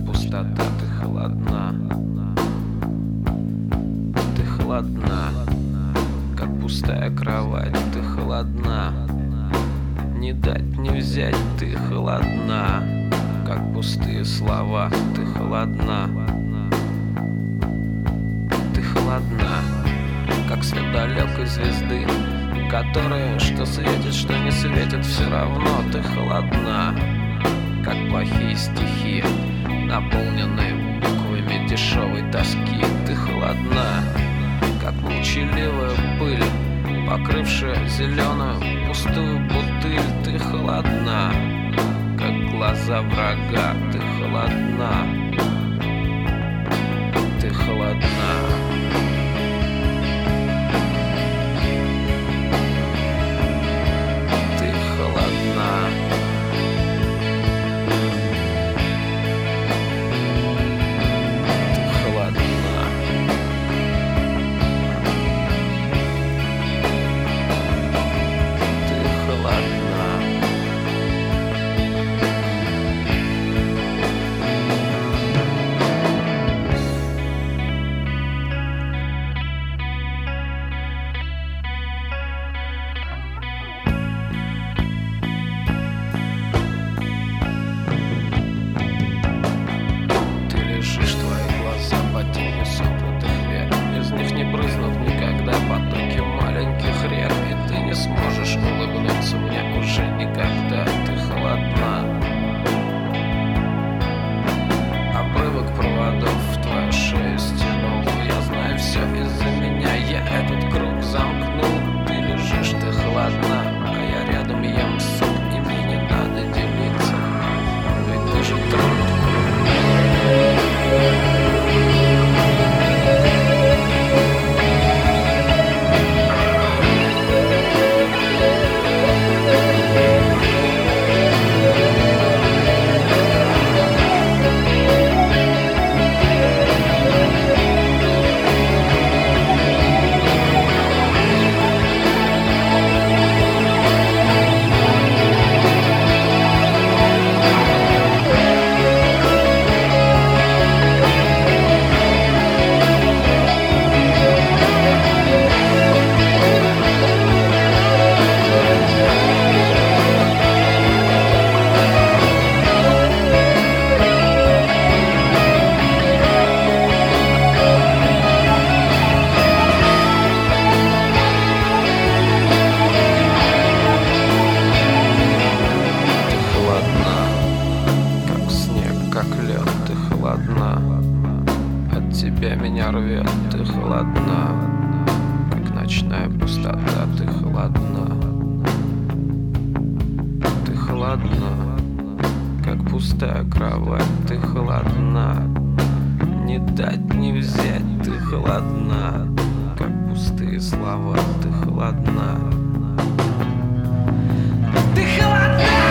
пустота, ты холодна. Ты холодна, как пустая кровать, ты холодна. Не дать, не взять, ты холодна, как пустые слова, ты холодна. Ты холодна, как свет далекой звезды, которая что светит, что не светит, все равно ты холодна, как плохие стихи, наполненные буквами дешевой тоски. Ты холодна, как молчаливая пыль, покрывшая зеленую пустую бутыль. Ты холодна, как глаза врага. Ты холодна, ты холодна. Сможешь улыбнуться мне уже никогда. Ты холодна. Обрывок проводов в твою шею стянул. Я знаю все из-за меня, я этот круг замкнул. Ты лежишь, ты холодна, а я рядом ем суп, и мне не надо делиться, ведь ты же труд. Ты холодна, от тебя меня рвет. Ты холодна, как ночная пустота. Ты холодна, ты холодна, как пустая кровать. Ты холодна, не дать, не взять. Ты холодна, как пустые слова. Ты холодна, ты холодна.